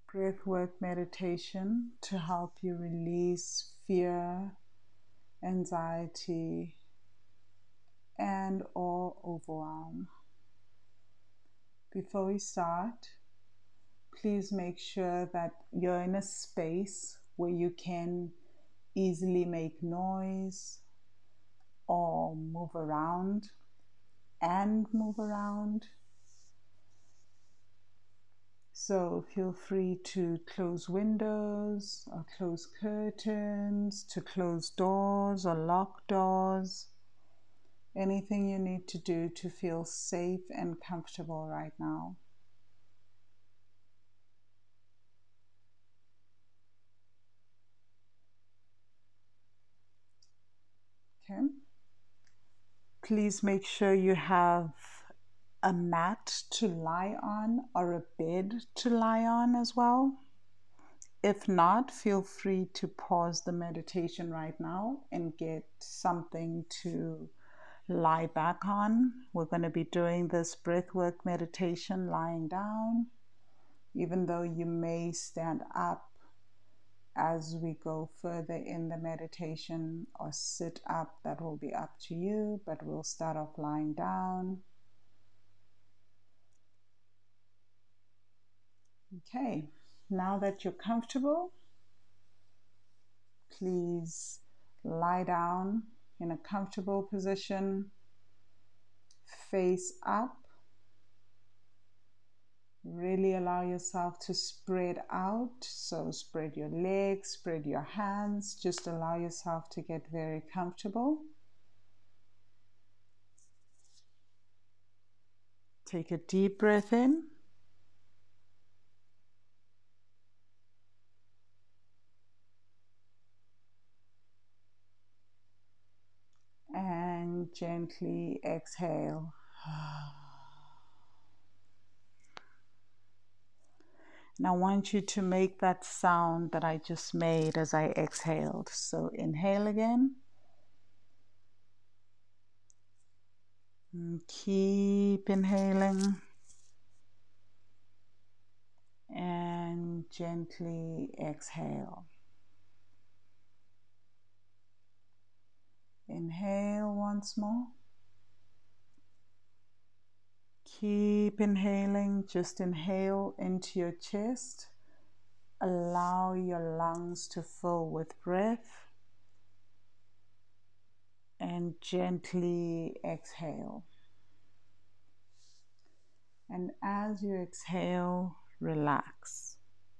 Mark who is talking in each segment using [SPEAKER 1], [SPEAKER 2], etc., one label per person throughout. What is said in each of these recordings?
[SPEAKER 1] breathwork meditation to help you release fear, anxiety, and or overwhelm. Before we start, please make sure that you're in a space where you can easily make noise or move around and move around. So feel free to close windows or close curtains, to close doors or lock doors. Anything you need to do to feel safe and comfortable right now. Okay. Please make sure you have a mat to lie on or a bed to lie on as well. If not, feel free to pause the meditation right now and get something to lie back on. We're going to be doing this breathwork meditation lying down, even though you may stand up as we go further in the meditation or sit up. That will be up to you, but we'll start off lying down. Okay, now that you're comfortable, please lie down in a comfortable position, face up. Really allow yourself to spread out. So spread your legs, spread your hands. Just allow yourself to get very comfortable. Take a deep breath in. And gently exhale. And I want you to make that sound that I just made as I exhaled. So inhale again. And keep inhaling. And gently exhale. Inhale once more. Keep inhaling. Just inhale into your chest. Allow your lungs to fill with breath. And gently exhale. And as you exhale, relax.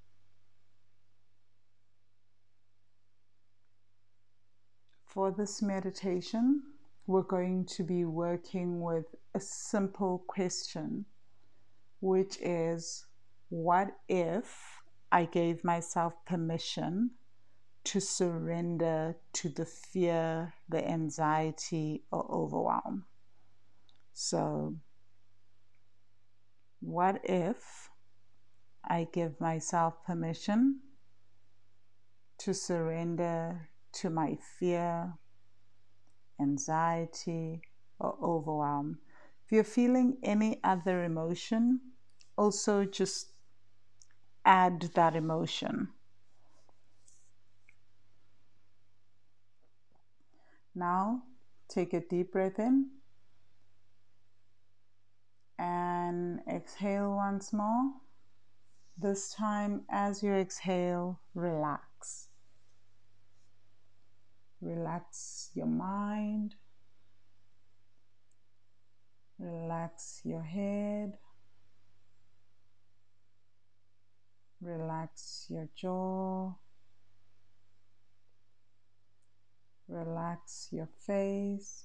[SPEAKER 1] For this meditation, we're going to be working with a simple question, which is, what if I gave myself permission to surrender to the fear, the anxiety, or overwhelm? So, what if I give myself permission to surrender to my fear, anxiety, or overwhelm? If you're feeling any other emotion, also just add that emotion. Now, take a deep breath in and exhale once more. This time, as you exhale, relax. Relax your mind. Relax your head. Relax your jaw. Relax your face.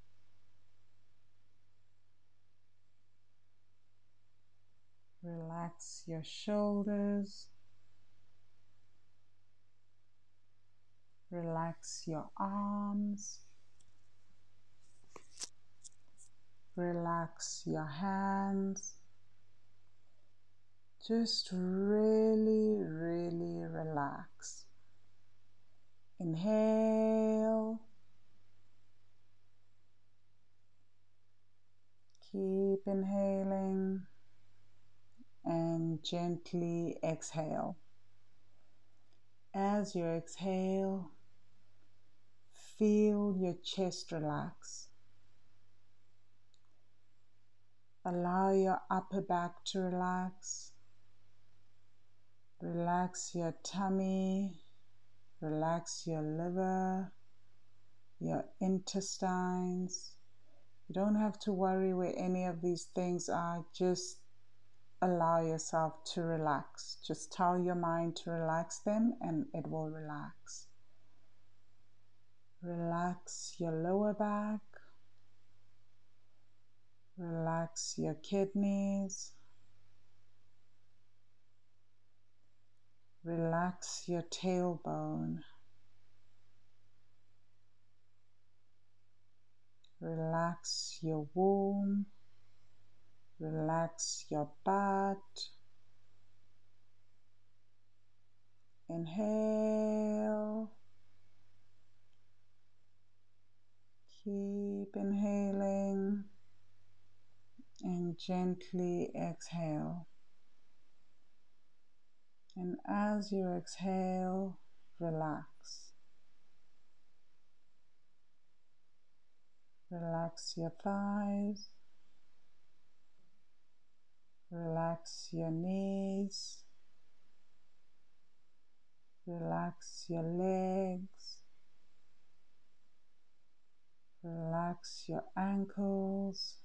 [SPEAKER 1] Relax your shoulders. Relax your arms. Relax your hands. Just really, really relax. Inhale. Keep inhaling and gently exhale. As you exhale, feel your chest relax. Allow your upper back to relax. Relax your tummy. Relax your liver, your intestines. You don't have to worry where any of these things are. Just allow yourself to relax. Just tell your mind to relax them and it will relax. Relax your lower back. Relax your kidneys. Relax your tailbone. Relax your womb. Relax your butt. Inhale. Keep inhaling and gently exhale. And as you exhale, relax. Relax your thighs. Relax your knees. Relax your legs. Relax your ankles.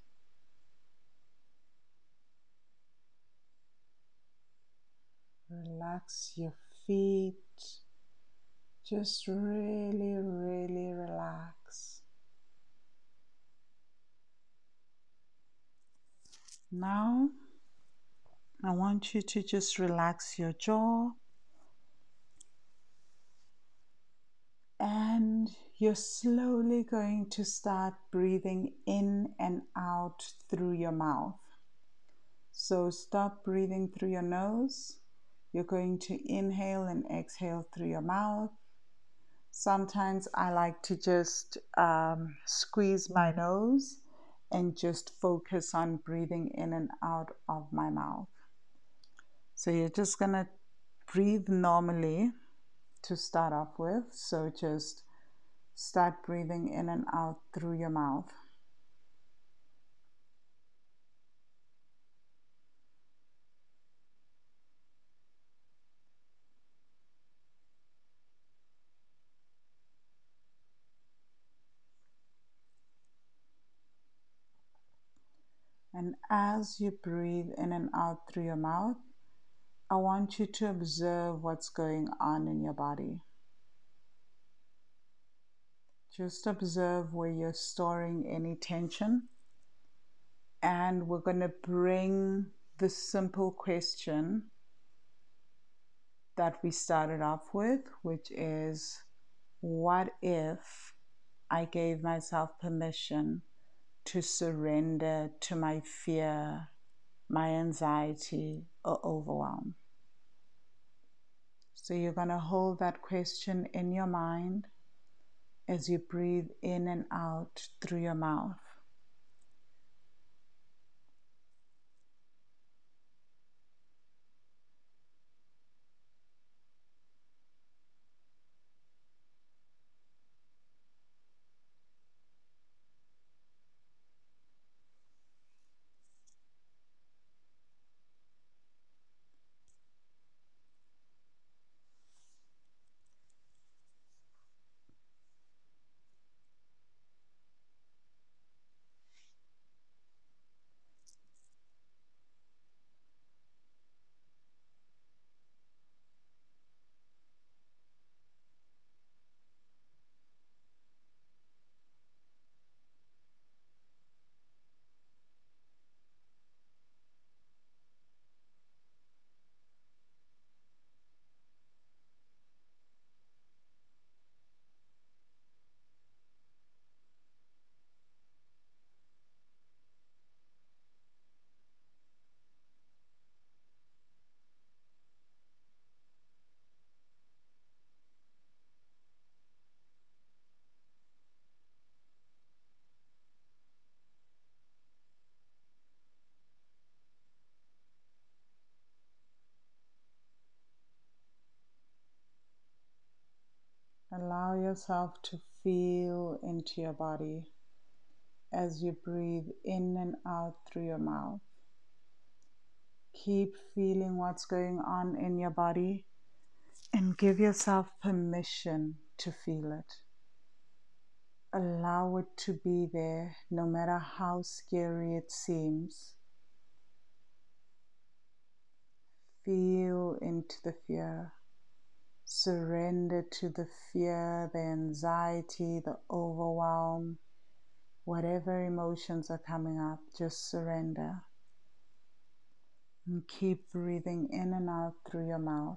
[SPEAKER 1] Relax your feet. Just really, really relax. Now, I want you to just relax your jaw, and you're slowly going to start breathing in and out through your mouth. So stop breathing through your nose. You're going to inhale and exhale through your mouth. Sometimes I like to just squeeze my nose and just focus on breathing in and out of my mouth. So you're just going to breathe normally to start off with. So just start breathing in and out through your mouth. And as you breathe in and out through your mouth, I want you to observe what's going on in your body. Just observe where you're storing any tension. And we're going to bring the simple question that we started off with, which is, what if I gave myself permission to surrender to my fear, my anxiety, or overwhelm? So you're going to hold that question in your mind as you breathe in and out through your mouth. Allow yourself to feel into your body as you breathe in and out through your mouth. Keep feeling what's going on in your body and give yourself permission to feel it. Allow it to be there no matter how scary it seems. Feel into the fear. Surrender to the fear, the anxiety, the overwhelm, whatever emotions are coming up, just surrender. And keep breathing in and out through your mouth.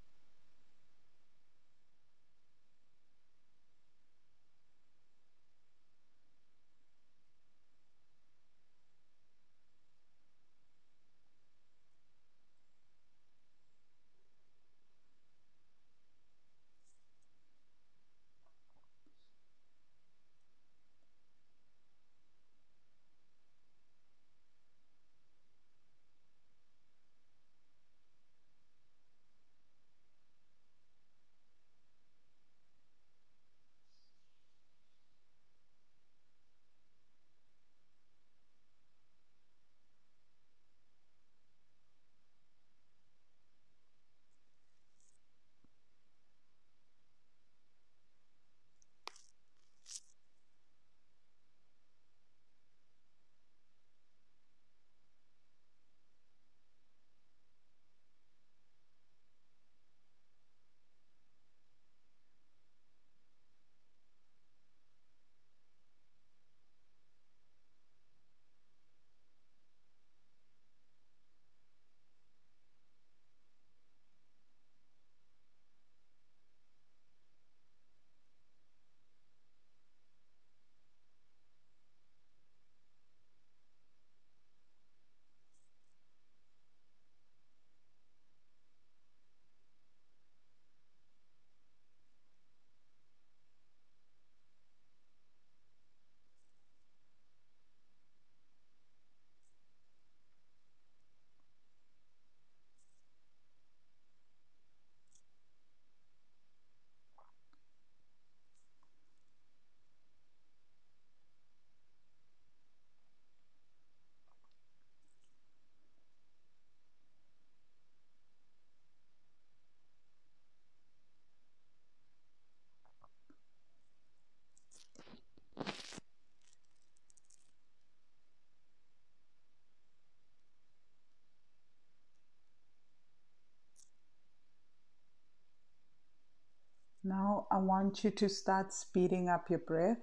[SPEAKER 1] Now I want you to start speeding up your breath.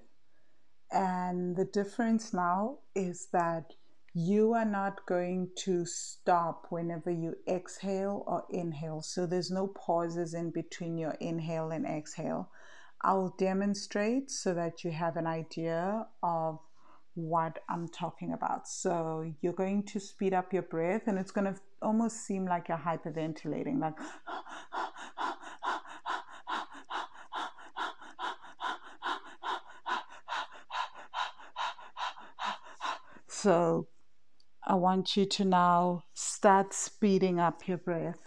[SPEAKER 1] And the difference now is that you are not going to stop whenever you exhale or inhale. So there's no pauses in between your inhale and exhale. I'll demonstrate so that you have an idea of what I'm talking about. So you're going to speed up your breath and it's going to almost seem like you're hyperventilating, like so I want you to now start speeding up your breath.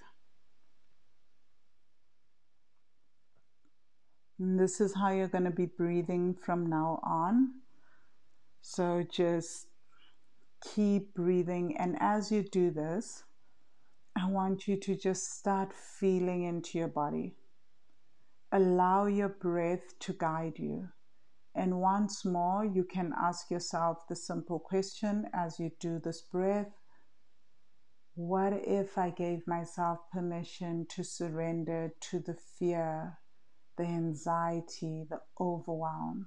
[SPEAKER 1] And this is how you're going to be breathing from now on. So just keep breathing. And as you do this, I want you to just start feeling into your body. Allow your breath to guide you. And once more, you can ask yourself the simple question as you do this breath. What if I gave myself permission to surrender to the fear, the anxiety, the overwhelm?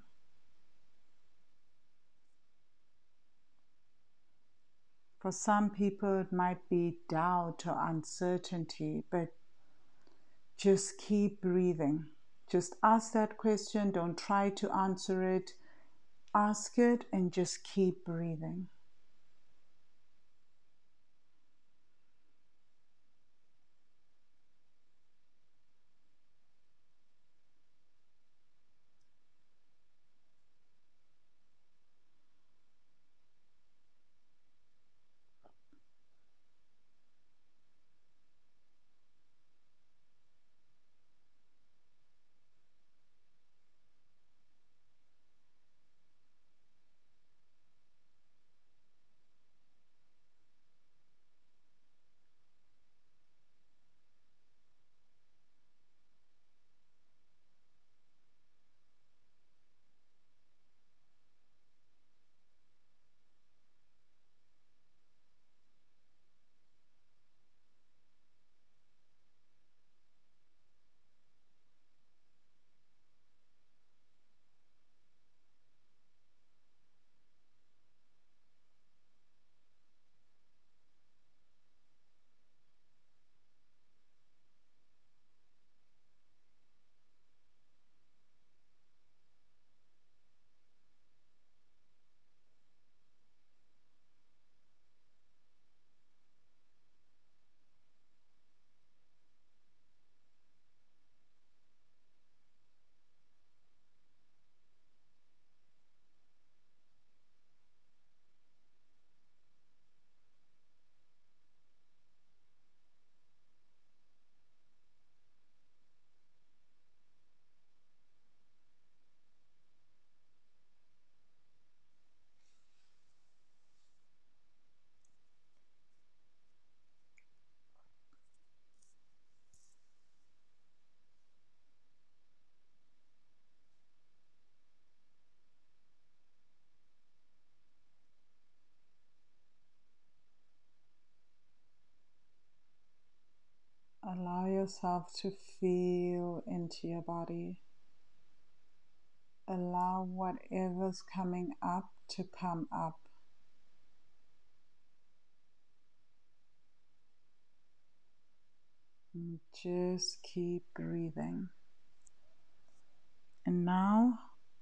[SPEAKER 1] For some people, it might be doubt or uncertainty, but just keep breathing. Just ask that question. Don't try to answer it. Ask it and just keep breathing. Allow yourself to feel into your body. Allow whatever's coming up to come up. And just keep breathing. And now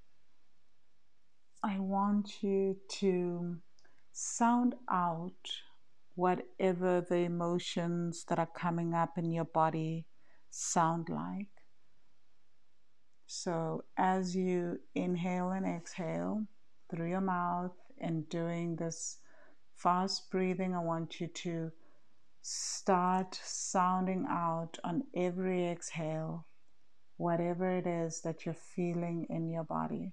[SPEAKER 1] I want you to sound out whatever the emotions that are coming up in your body sound like. So as you inhale and exhale through your mouth and doing this fast breathing, I want you to start sounding out on every exhale whatever it is that you're feeling in your body.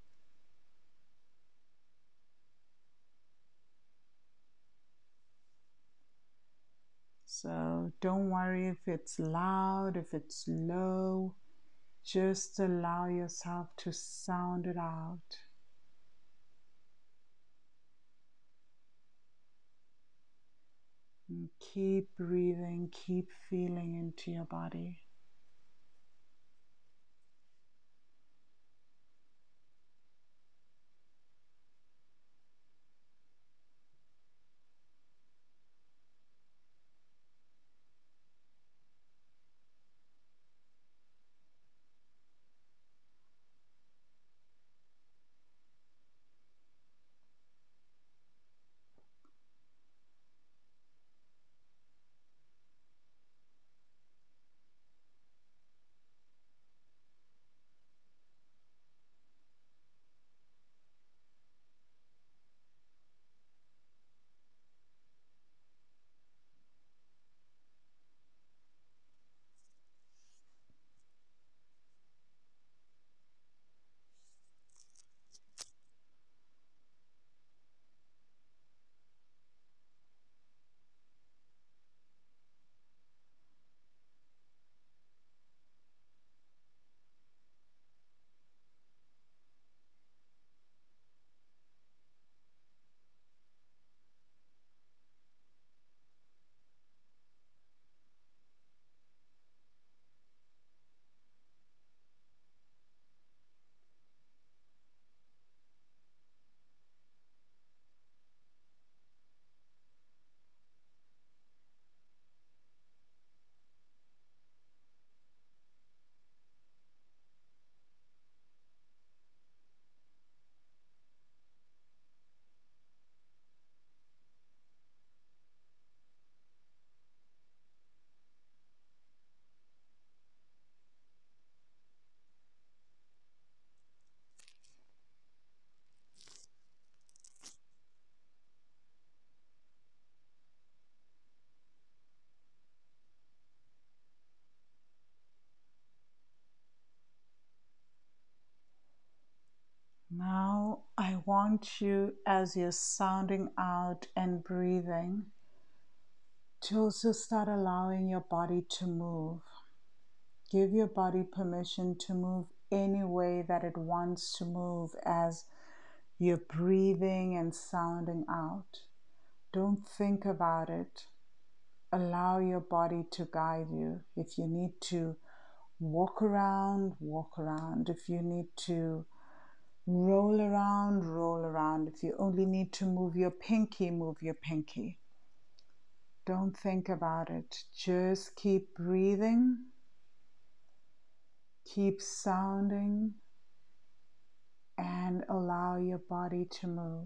[SPEAKER 1] So don't worry if it's loud, if it's low, just allow yourself to sound it out. And keep breathing, keep feeling into your body. Now, I want you, as you're sounding out and breathing, to also start allowing your body to move. Give your body permission to move any way that it wants to move as you're breathing and sounding out. Don't think about it. Allow your body to guide you. If you need to walk around, walk around. If you need to roll around, roll around. If you only need to move your pinky, move your pinky. Don't think about it. Just keep breathing, keep sounding, and allow your body to move.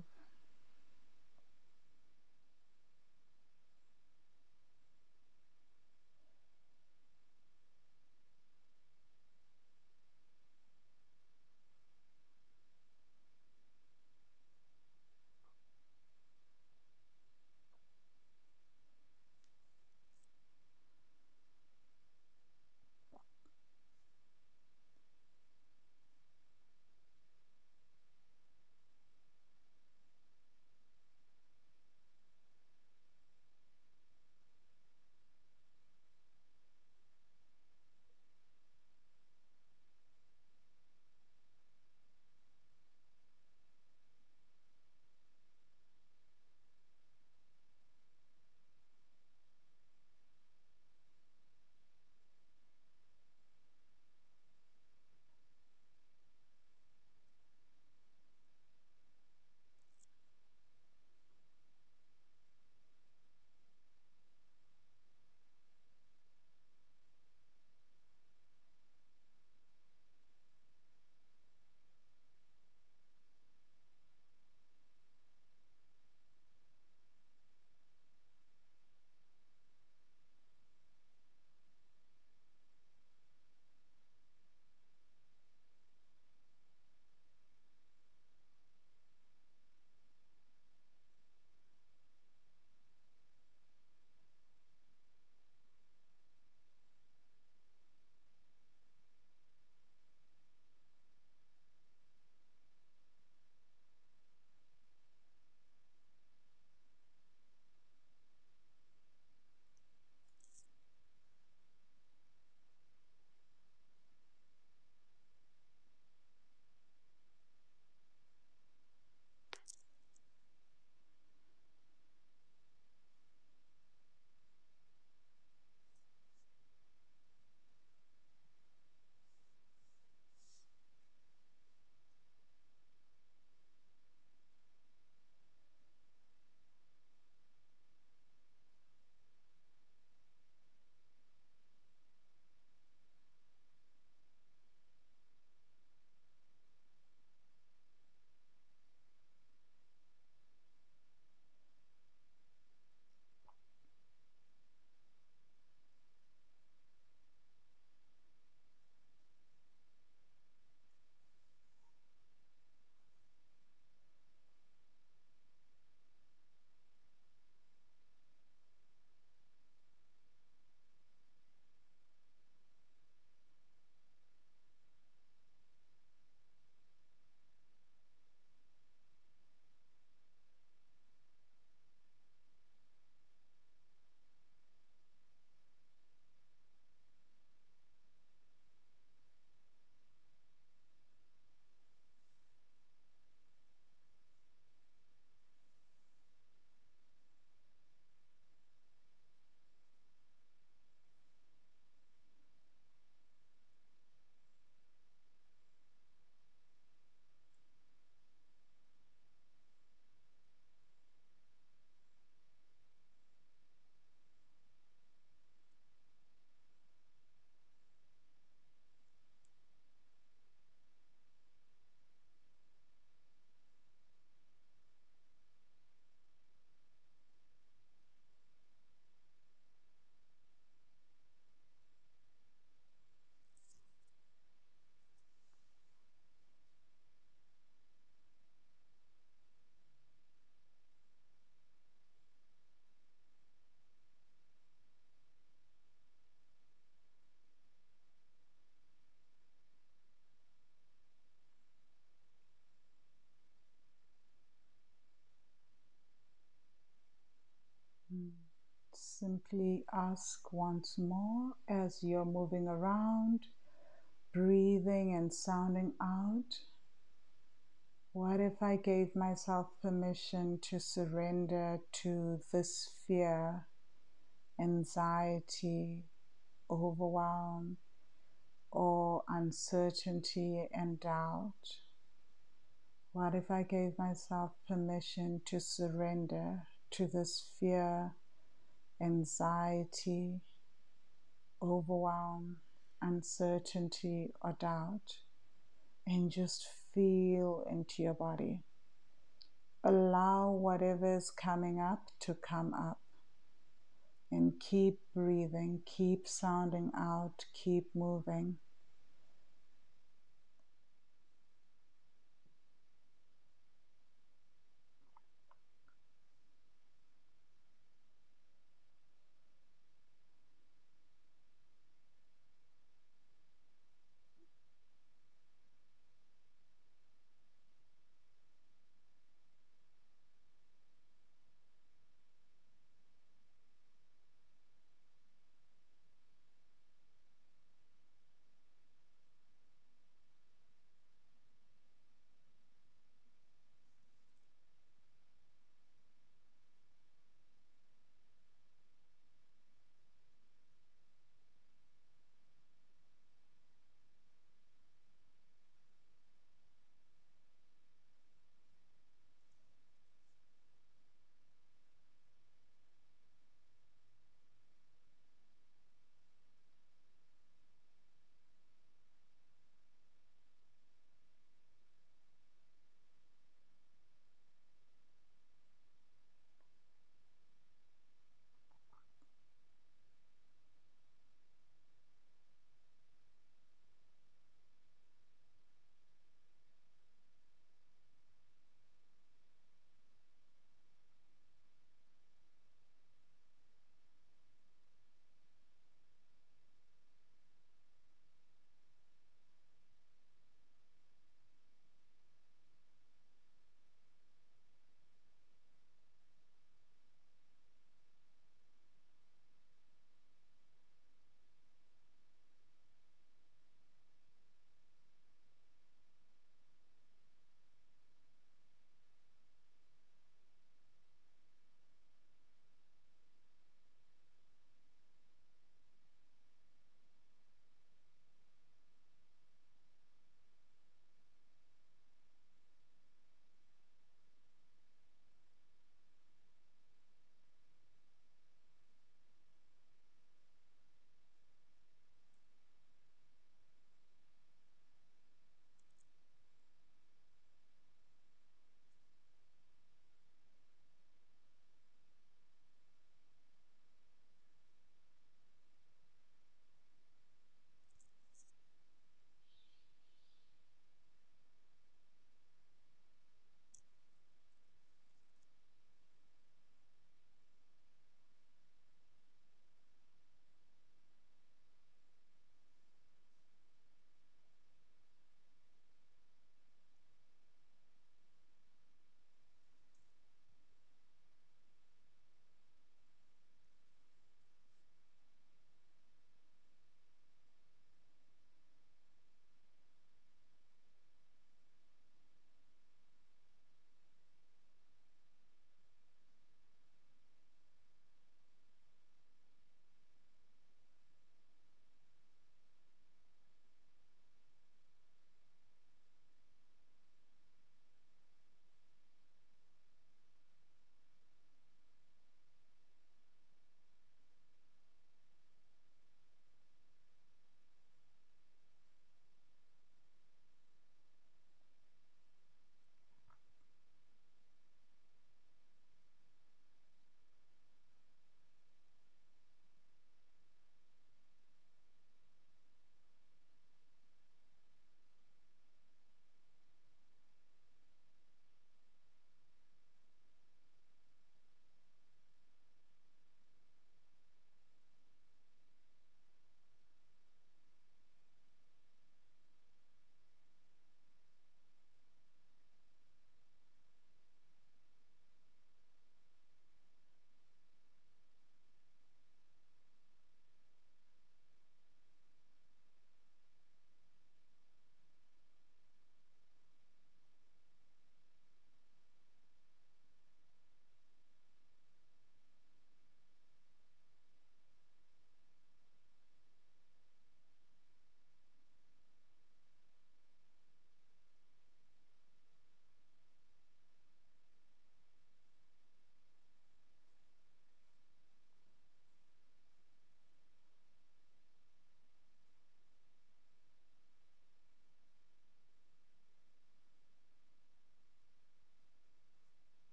[SPEAKER 1] Simply ask once more as you're moving around, breathing and sounding out. What if I gave myself permission to surrender to this fear, anxiety, overwhelm, or uncertainty and doubt? What if I gave myself permission to surrender to this fear, anxiety, overwhelm, uncertainty, or doubt, and just feel into your body? Allow whatever is coming up to come up, and keep breathing, keep sounding out, keep moving.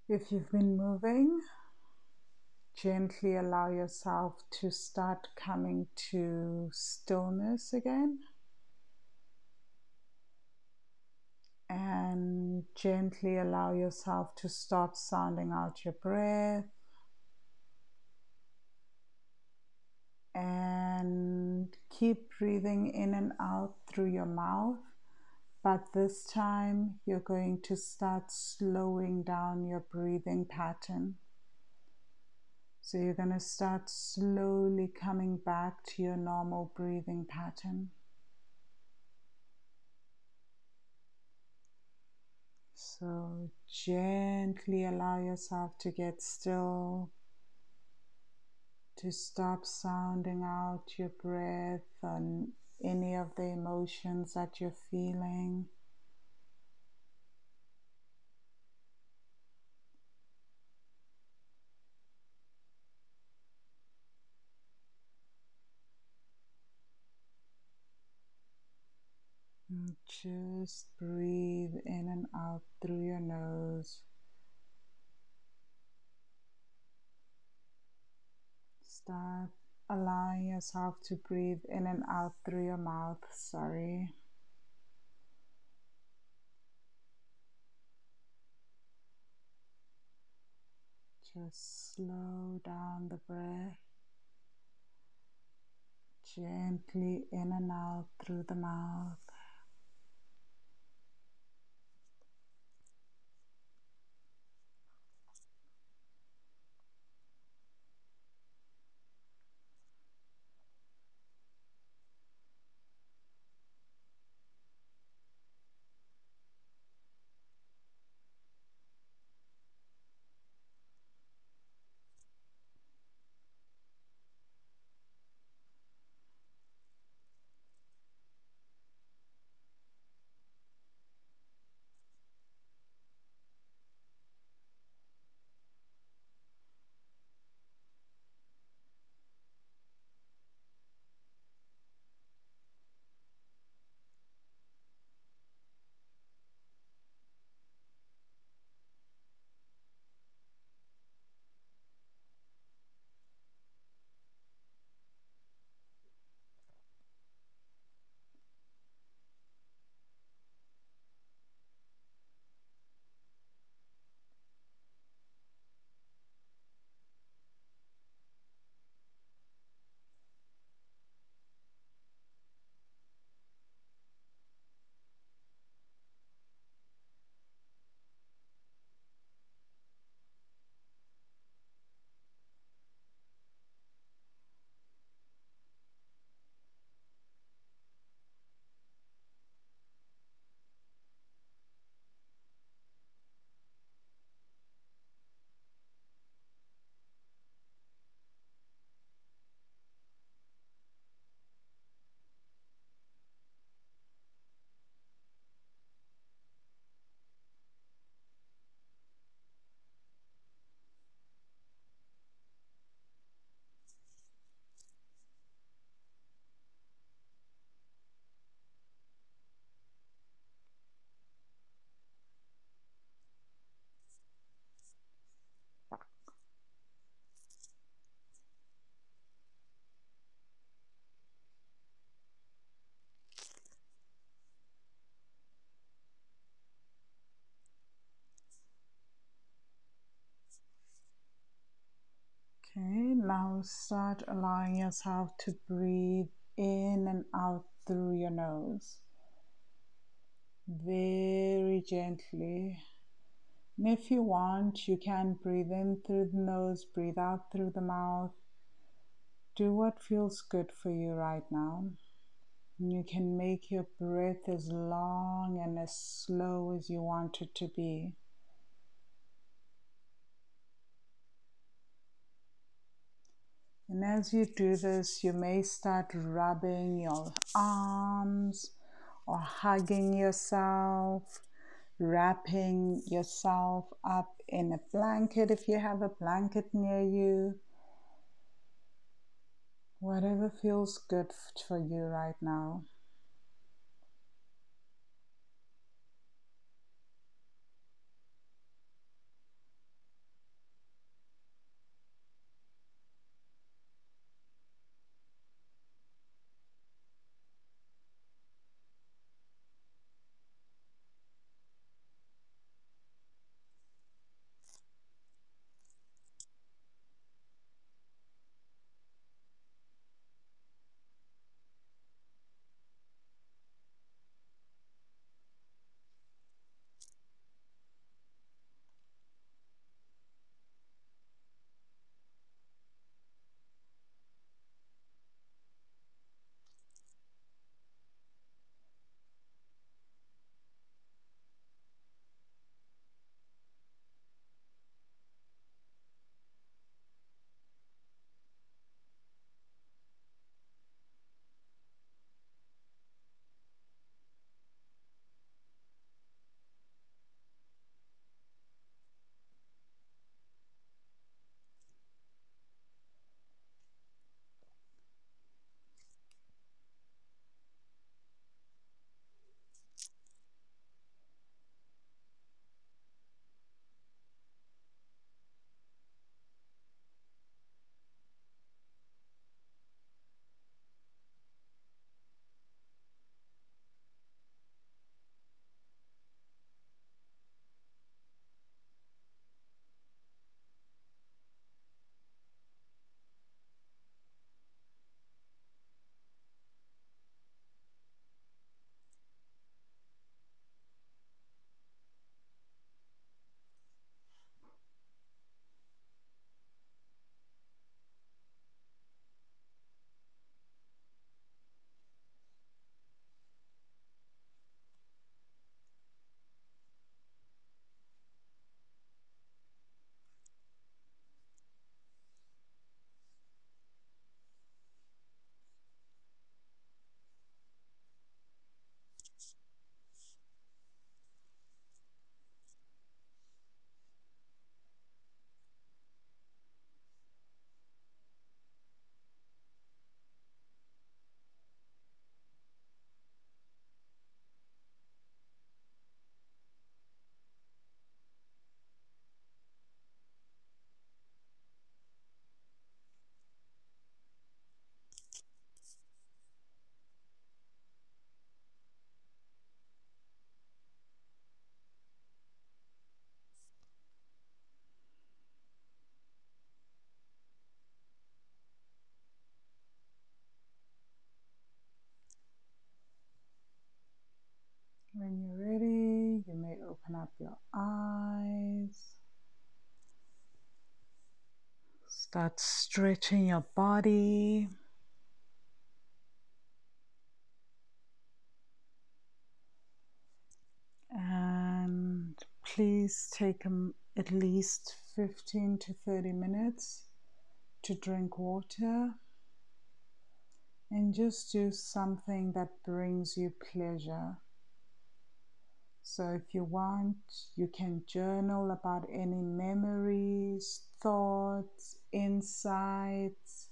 [SPEAKER 1] If you've been moving, gently allow yourself to start coming to stillness again. And gently allow yourself to start sounding out your breath. And keep breathing in and out through your mouth. But this time you're going to start slowing down your breathing pattern. So you're going to start slowly coming back to your normal breathing pattern. So gently allow yourself to get still, to stop sounding out your breath and any of the emotions that you're feeling. And just breathe in and out through your nose. Start allowing yourself to breathe in and out through your mouth. Just slow down the breath. Gently in and out through the mouth. Okay, now start allowing yourself to breathe in and out through your nose. Very gently. And if you want, you can breathe in through the nose, breathe out through the mouth. Do what feels good for you right now. And you can make your breath as long and as slow as you want it to be. And as you do this, you may start rubbing your arms or hugging yourself, wrapping yourself up in a blanket if you have a blanket near you. Whatever feels good for you right now. up your eyes. Start stretching your body. And please take at least 15 to 30 minutes to drink water and just do something that brings you pleasure. So if you want, you can journal about any memories, thoughts, insights,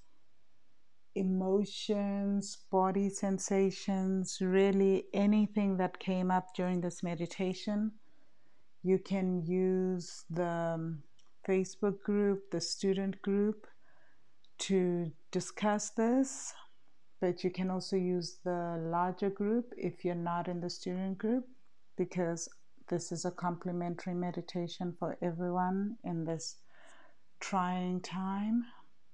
[SPEAKER 1] emotions, body sensations, really anything that came up during this meditation. You can use the Facebook group, the student group, to discuss this, but you can also use the larger group if you're not in the student group, because this is a complimentary meditation for everyone in this trying time.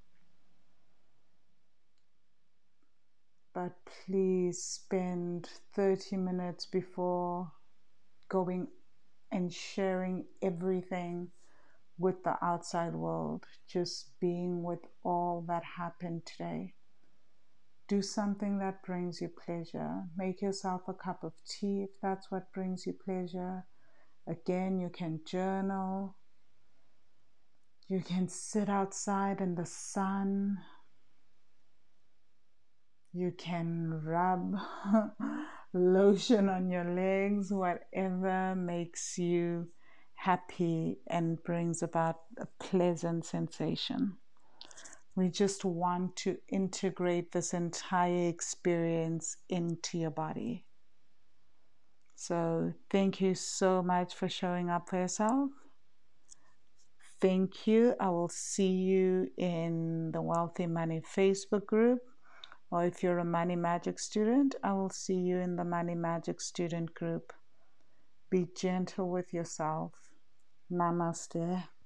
[SPEAKER 1] But please spend 30 minutes before going and sharing everything with the outside world, just being with all that happened today. Do something that brings you pleasure. Make yourself a cup of tea if that's what brings you pleasure. Again, you can journal. You can sit outside in the sun. You can rub lotion on your legs, whatever makes you happy and brings about a pleasant sensation. We just want to integrate this entire experience into your body. So thank you so much for showing up for yourself. Thank you. I will see you in the Wealthy Money Facebook group. Or if you're a Money Magic student, I will see you in the Money Magic student group. Be gentle with yourself. Namaste.